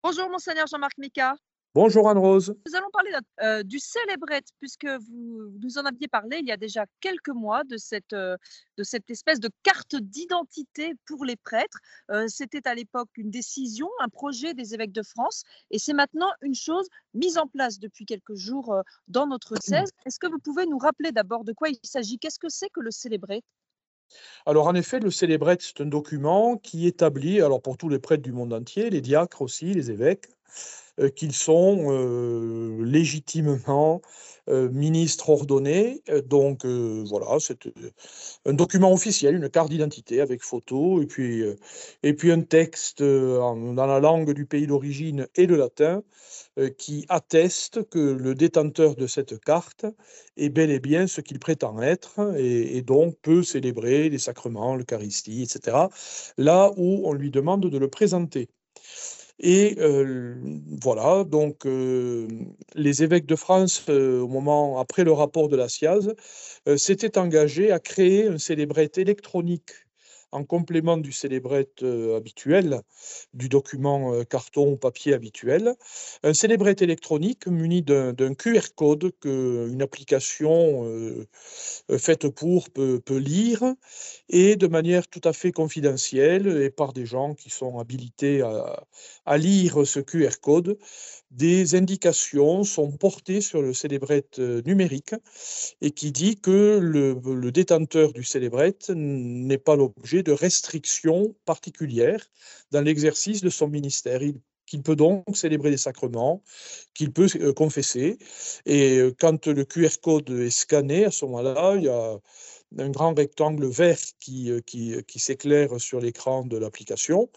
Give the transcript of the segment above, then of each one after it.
Bonjour Monseigneur Jean-Marc Mika. Bonjour Anne-Rose. Nous allons parler du célébrette puisque vous nous en aviez parlé il y a déjà quelques mois de cette espèce de carte d'identité pour les prêtres. C'était à l'époque une décision, un projet des évêques de France et c'est maintenant une chose mise en place depuis quelques jours, dans notre diocèse. Est-ce que vous pouvez nous rappeler d'abord de quoi il s'agit? Qu'est-ce que c'est que le célébrette? Alors en effet, le célébrette, c'est un document qui établit, alors pour tous les prêtres du monde entier, les diacres aussi, les évêques, qu'ils sont légitimement ministres ordonnés. Voilà, c'est un document officiel, une carte d'identité avec photo, et puis un texte dans la langue du pays d'origine et le latin, qui atteste que le détenteur de cette carte est bel et bien ce qu'il prétend être, et donc peut célébrer les sacrements, l'Eucharistie, etc., là où on lui demande de le présenter. Et voilà, donc les évêques de France, au moment après le rapport de la SIAZ, s'étaient engagés à créer un célébrette électronique en complément du célébrette habituel, du document carton ou papier habituel. Un célébrette électronique muni d'un QR code qu'une application faite pour peut lire, et de manière tout à fait confidentielle et par des gens qui sont habilités à lire ce QR code, des indications sont portées sur le célébrette numérique, et qui dit que le détenteur du célébrette n'est pas l'objet de restrictions particulières dans l'exercice de son ministère. Qu'il peut donc célébrer des sacrements, qu'il peut confesser. Et quand le QR code est scanné, à ce moment-là, il y a un grand rectangle vert qui s'éclaire sur l'écran de l'application.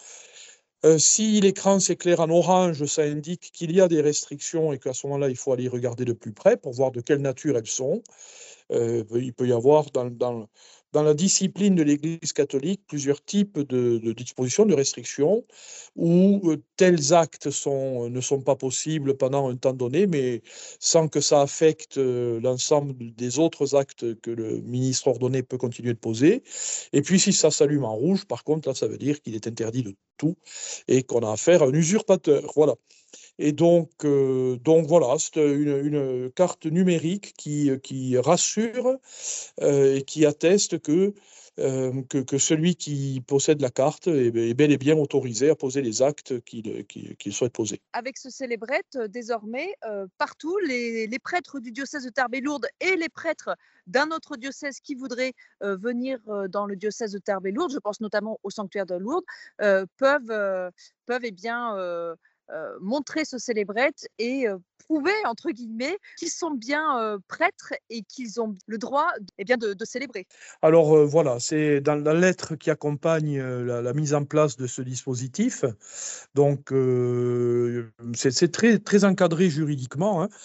Si l'écran s'éclaire en orange, ça indique qu'il y a des restrictions et qu'à ce moment-là, il faut aller regarder de plus près pour voir de quelle nature elles sont. Il peut y avoir dans la discipline de l'Église catholique plusieurs types de dispositions, de restrictions, où tels actes ne sont pas possibles pendant un temps donné, mais sans que ça affecte l'ensemble des autres actes que le ministre ordonné peut continuer de poser. Et puis si ça s'allume en rouge, par contre, là, ça veut dire qu'il est interdit de tout et qu'on a affaire à un usurpateur. Voilà. Et donc voilà, c'est une carte numérique qui rassure et qui atteste que celui qui possède la carte est bel et bien autorisé à poser les actes qu'il souhaite poser. Avec ce célébrette, désormais, partout, les prêtres du diocèse de Tarbes et Lourdes et les prêtres d'un autre diocèse qui voudraient venir dans le diocèse de Tarbes et Lourdes, je pense notamment au sanctuaire de Lourdes, peuvent eh bien, montrer ce célébrette et prouver, entre guillemets, qu'ils sont bien prêtres et qu'ils ont le droit eh bien, de célébrer. Alors voilà, c'est dans la lettre qui accompagne la mise en place de ce dispositif. Donc c'est très, très encadré juridiquement, hein.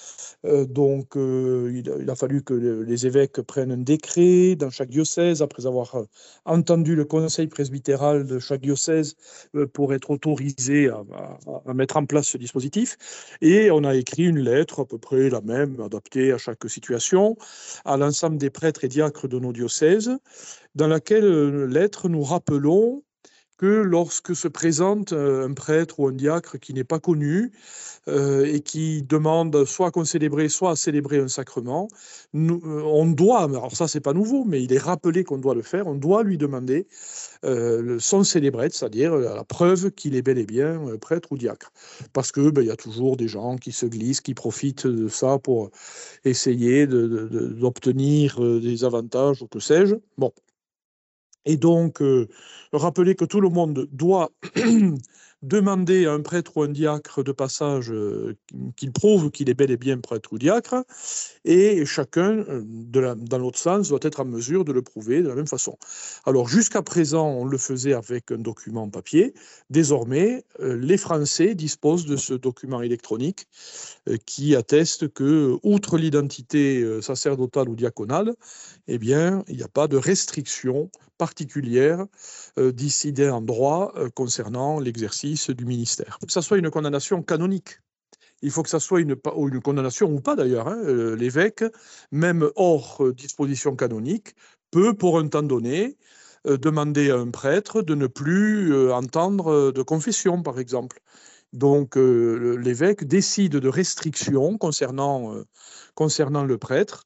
Il a fallu que les évêques prennent un décret dans chaque diocèse, après avoir entendu le conseil presbytéral de chaque diocèse, pour être autorisé à mettre en place ce dispositif. Et on a écrit une lettre, à peu près la même, adaptée à chaque situation, à l'ensemble des prêtres et diacres de nos diocèses, dans laquelle lettre nous rappelons que lorsque se présente un prêtre ou un diacre qui n'est pas connu, et qui demande soit qu'on célébrer, soit à célébrer un sacrement, on doit, alors ça c'est pas nouveau, mais il est rappelé qu'on doit le faire, on doit lui demander son célébrette, c'est-à-dire la preuve qu'il est bel et bien prêtre ou diacre. Parce que il y a toujours des gens qui se glissent, qui profitent de ça pour essayer d'obtenir des avantages ou que sais-je. Bon. Et donc, rappeler que tout le monde doit demander à un prêtre ou un diacre de passage qu'il prouve qu'il est bel et bien prêtre ou diacre, et chacun, dans l'autre sens, doit être en mesure de le prouver de la même façon. Alors, jusqu'à présent, on le faisait avec un document papier. Désormais, les Français disposent de ce document électronique qui atteste que, outre l'identité sacerdotale ou diaconale, eh bien, il n'y a pas de restriction particulière décidée en droit concernant l'exercice du ministère. Que ça soit une condamnation canonique, il faut que ça soit une condamnation ou pas d'ailleurs, hein, l'évêque, même hors disposition canonique, peut pour un temps donné demander à un prêtre de ne plus entendre de confession, par exemple. Donc l'évêque décide de restrictions concernant le prêtre.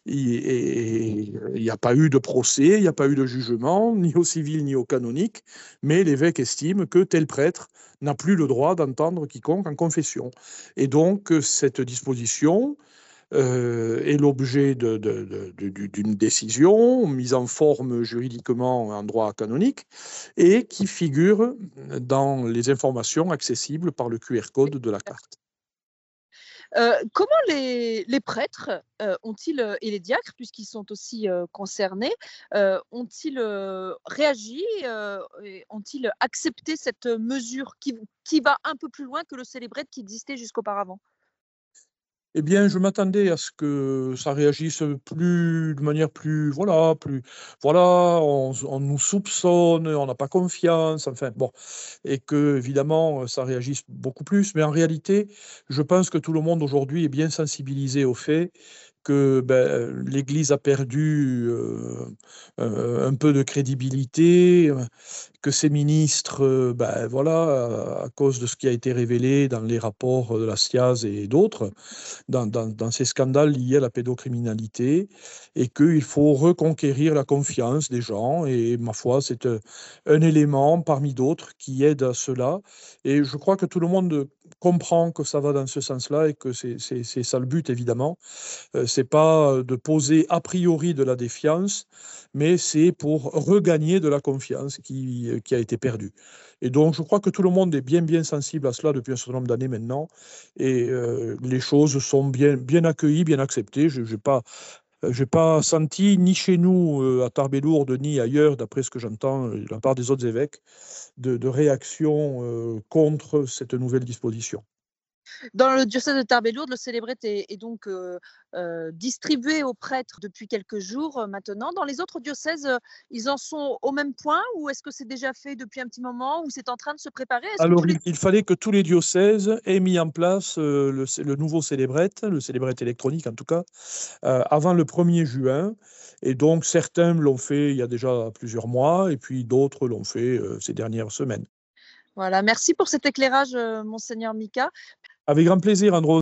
Il n'y a pas eu de procès, il n'y a pas eu de jugement, ni au civil ni au canonique, mais l'évêque estime que tel prêtre n'a plus le droit d'entendre quiconque en confession. Et donc cette disposition est l'objet d'une décision mise en forme juridiquement en droit canonique et qui figure dans les informations accessibles par le QR code de la carte. Comment les prêtres ont-ils, et les diacres, puisqu'ils sont aussi concernés, ont-ils réagi et ont-ils accepté cette mesure qui va un peu plus loin que le célébrette qui existait jusqu'auparavant? Eh bien, je m'attendais à ce que ça réagisse de manière voilà, on nous soupçonne, on n'a pas confiance, enfin bon, et que évidemment ça réagisse beaucoup plus. Mais en réalité, je pense que tout le monde aujourd'hui est bien sensibilisé au fait que l'Église a perdu un peu de crédibilité, que ces ministres, voilà, à cause de ce qui a été révélé dans les rapports de la STIAZ et d'autres, dans ces scandales liés à la pédocriminalité, et qu'il faut reconquérir la confiance des gens. Et ma foi, c'est un élément parmi d'autres qui aide à cela. Et je crois que tout le monde comprend que ça va dans ce sens-là et que c'est ça le but, évidemment. C'est pas de poser a priori de la défiance, mais c'est pour regagner de la confiance qui a été perdue. Et donc, je crois que tout le monde est bien sensible à cela depuis un certain nombre d'années maintenant, et les choses sont bien accueillies, bien acceptées. Je n'ai pas senti, ni chez nous, à Tarbes-et-Lourdes, ni ailleurs, d'après ce que j'entends de la part des autres évêques, de réaction contre cette nouvelle disposition. Dans le diocèse de Tarbes-et-Lourdes, le célébrette est donc distribué aux prêtres depuis quelques jours maintenant. Dans les autres diocèses, ils en sont au même point ou est-ce que c'est déjà fait depuis un petit moment ou c'est en train de se préparer? Est-ce que Alors, tous les il fallait que tous les diocèses aient mis en place le nouveau célébrette, le célébrette électronique en tout cas, avant le 1er juin. Et donc, certains l'ont fait il y a déjà plusieurs mois, et puis d'autres l'ont fait ces dernières semaines. Voilà, merci pour cet éclairage, monseigneur Mika. Avec grand plaisir, Andros.